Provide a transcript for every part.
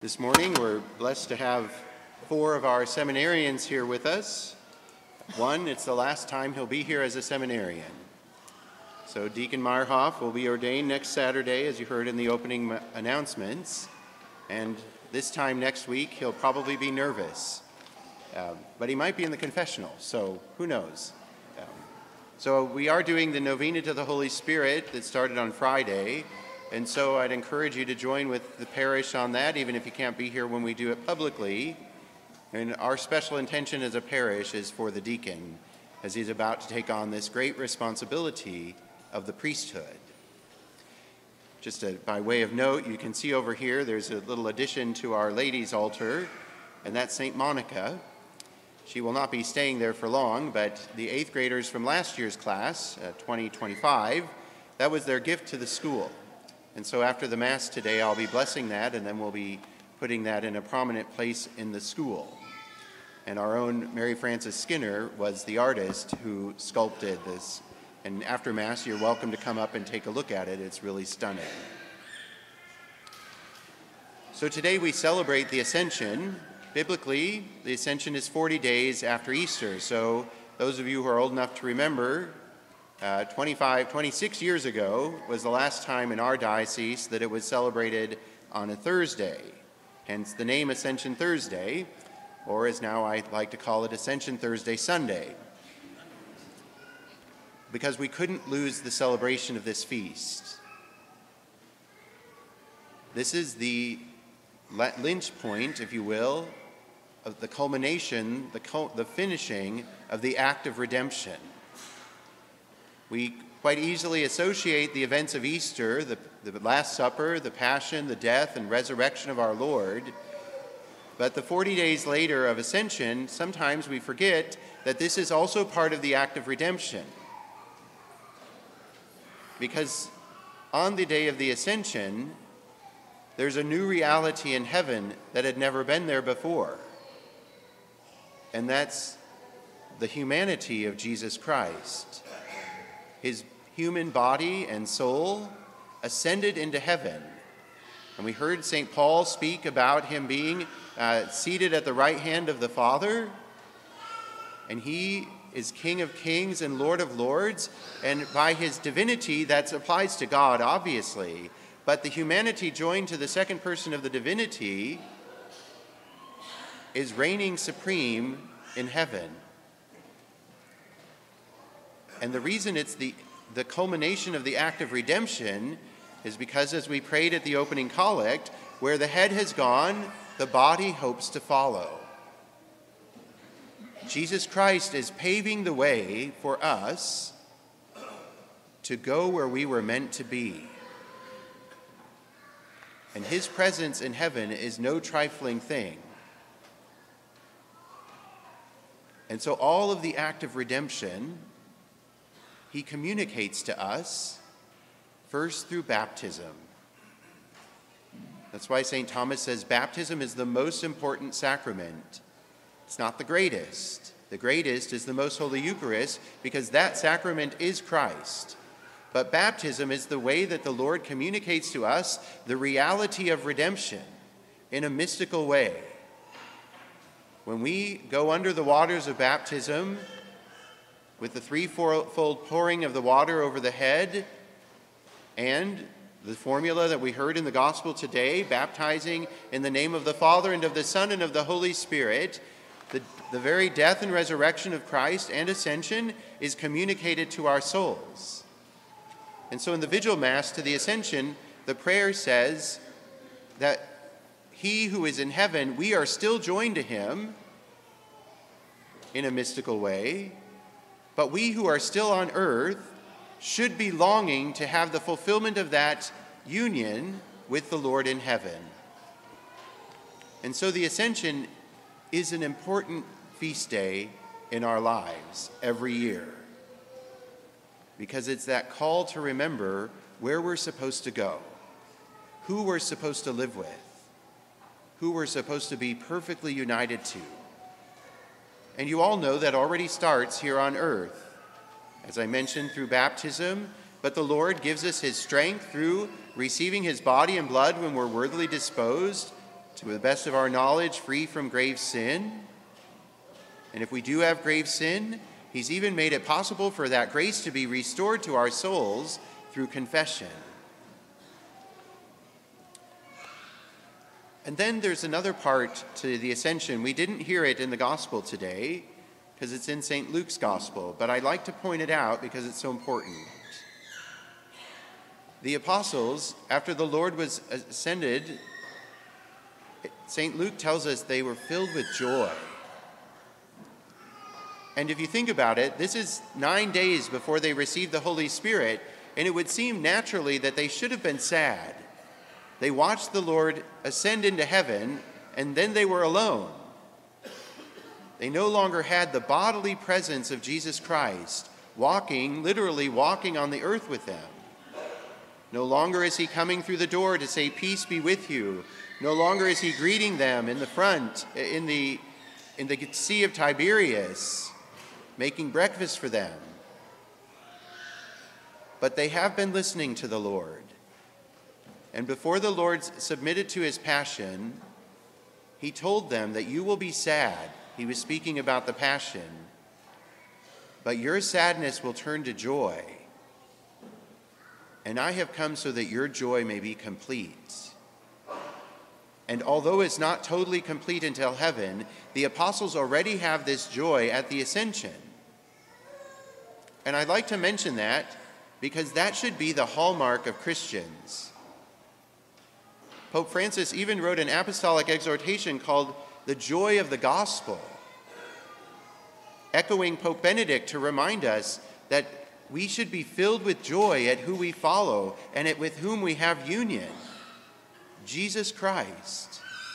This morning, we're blessed to have 4 of our seminarians here with us. One, it's the last time he'll be here as a seminarian. So Deacon Meyerhoff will be ordained next Saturday, as you heard in the opening announcements. And this time next week, he'll probably be nervous. But he might be in the confessional, so who knows? So we are doing the Novena to the Holy Spirit that started on Friday. And so I'd encourage you to join with the parish on that, even if you can't be here when we do it publicly. And our special intention as a parish is for the deacon, as he's about to take on this great responsibility of the priesthood. Just by way of note, you can see over here, there's a little addition to our ladies' altar, and that's St. Monica. She will not be staying there for long, but the 8th graders from last year's class, 2025, that was their gift to the school. And so after the Mass today, I'll be blessing that, and then we'll be putting that in a prominent place in the school. And our own Mary Frances Skinner was the artist who sculpted this. And after Mass, you're welcome to come up and take a look at it. It's really stunning. So today we celebrate the Ascension. Biblically, the Ascension is 40 days after Easter. So those of you who are old enough to remember, 26 years ago was the last time in our diocese that it was celebrated on a Thursday, hence the name Ascension Thursday, or as now I like to call it Ascension Thursday Sunday, because we couldn't lose the celebration of this feast. This is the lynch point, if you will, of the culmination, the finishing of the act of redemption. We quite easily associate the events of Easter, the Last Supper, the Passion, the death, and resurrection of our Lord. But the 40 days later of Ascension, sometimes we forget that this is also part of the act of redemption. Because on the day of the Ascension, there's a new reality in heaven that had never been there before. And that's the humanity of Jesus Christ. His human body and soul ascended into heaven. And we heard St. Paul speak about him being seated at the right hand of the Father. And he is King of kings and Lord of lords. And by his divinity, that applies to God, obviously. But the humanity joined to the second person of the divinity is reigning supreme in heaven. And the reason it's the culmination of the act of redemption is because, as we prayed at the opening collect, where the head has gone, the body hopes to follow. Jesus Christ is paving the way for us to go where we were meant to be. And his presence in heaven is no trifling thing. And so all of the act of redemption he communicates to us first through baptism. That's why St. Thomas says baptism is the most important sacrament. It's not the greatest. The greatest is the Most Holy Eucharist, because that sacrament is Christ. But baptism is the way that the Lord communicates to us the reality of redemption in a mystical way. When we go under the waters of baptism, with the threefold pouring of the water over the head, and the formula that we heard in the gospel today, baptizing in the name of the Father and of the Son and of the Holy Spirit, the very death and resurrection of Christ and ascension is communicated to our souls. And so in the Vigil Mass to the Ascension, the prayer says that he who is in heaven, we are still joined to him in a mystical way, but we who are still on earth should be longing to have the fulfillment of that union with the Lord in heaven. And so the Ascension is an important feast day in our lives every year, because it's that call to remember where we're supposed to go, who we're supposed to live with, who we're supposed to be perfectly united to. And you all know that already starts here on earth, as I mentioned, through baptism, but the Lord gives us his strength through receiving his body and blood when we're worthily disposed, to the best of our knowledge, free from grave sin. And if we do have grave sin, he's even made it possible for that grace to be restored to our souls through confession. And then there's another part to the ascension. We didn't hear it in the gospel today because it's in St. Luke's gospel, but I'd like to point it out because it's so important. The apostles, after the Lord was ascended, St. Luke tells us they were filled with joy. And if you think about it, this is 9 days before they received the Holy Spirit, and it would seem naturally that they should have been sad. They watched the Lord ascend into heaven, and then they were alone. They no longer had the bodily presence of Jesus Christ, literally walking on the earth with them. No longer is he coming through the door to say, "Peace be with you." No longer is he greeting them in the front, in the Sea of Tiberias, making breakfast for them. But they have been listening to the Lord. And before the Lord submitted to his passion, he told them that you will be sad. He was speaking about the passion. But your sadness will turn to joy. And I have come so that your joy may be complete. And although it's not totally complete until heaven, the apostles already have this joy at the ascension. And I'd like to mention that because that should be the hallmark of Christians. Pope Francis even wrote an apostolic exhortation called The Joy of the Gospel, echoing Pope Benedict to remind us that we should be filled with joy at who we follow and with whom we have union, Jesus Christ.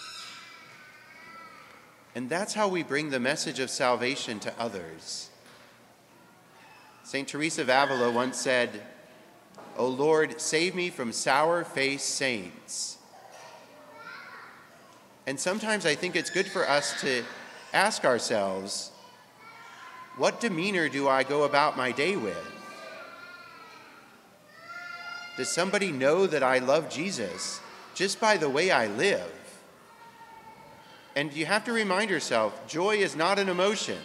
And that's how we bring the message of salvation to others. St. Teresa of Avila once said, "O Lord, save me from sour-faced saints." And sometimes I think it's good for us to ask ourselves, what demeanor do I go about my day with? Does somebody know that I love Jesus just by the way I live? And you have to remind yourself, joy is not an emotion.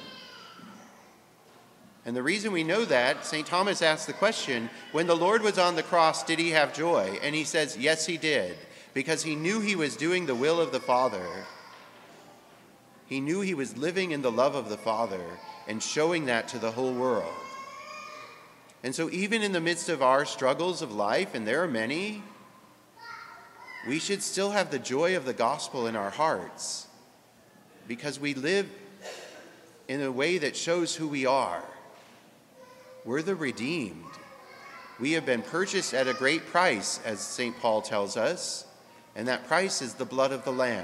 And the reason we know that, St. Thomas asked the question, when the Lord was on the cross, did he have joy? And he says, yes, he did, because he knew he was doing the will of the Father. He knew he was living in the love of the Father and showing that to the whole world. And so even in the midst of our struggles of life, and there are many, we should still have the joy of the gospel in our hearts because we live in a way that shows who we are. We're the redeemed. We have been purchased at a great price, as St. Paul tells us, and that price is the blood of the Lamb.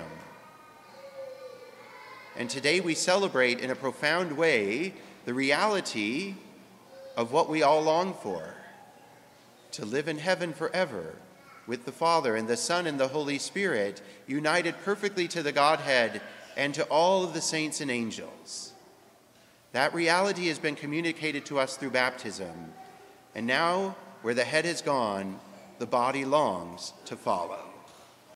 And today we celebrate in a profound way the reality of what we all long for, to live in heaven forever with the Father and the Son and the Holy Spirit, united perfectly to the Godhead and to all of the saints and angels. That reality has been communicated to us through baptism, and now, where the head has gone, the body longs to follow.